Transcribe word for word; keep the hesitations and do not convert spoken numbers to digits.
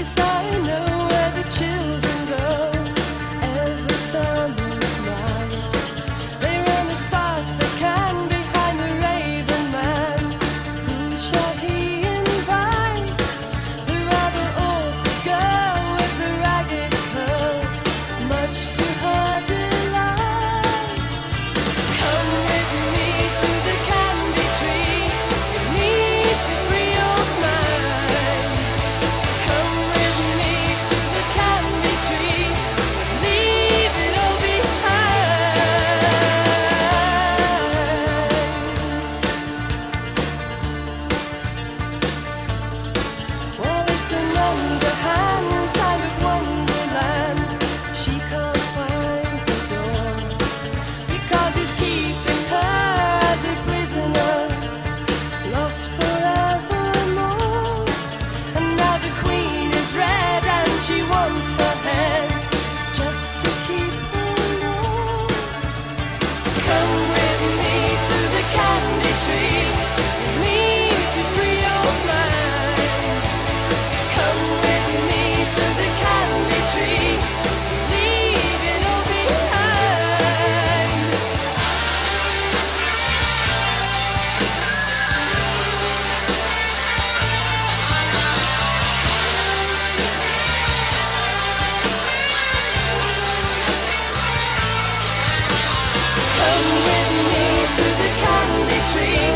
place I know where the children go every summer's night. They run as fast they can behind the Raven Man. Who shall he invite? The rather awkward girl with the ragged curls, much to her delight. Come with me to the candy tree. You need to free your mind. Come with me to the candy tree. Leave it all behind. Well, it's an underhand kind of wonderland. She can't find the door because he's keeping her as a prisoner, lost forevermore. And now the queen is red and she wants her head just to keep her low. Come with me to the candy tree. You need to free your mind. Come with me to the candy tree. Leave it all behind. Come with me to the candy tree.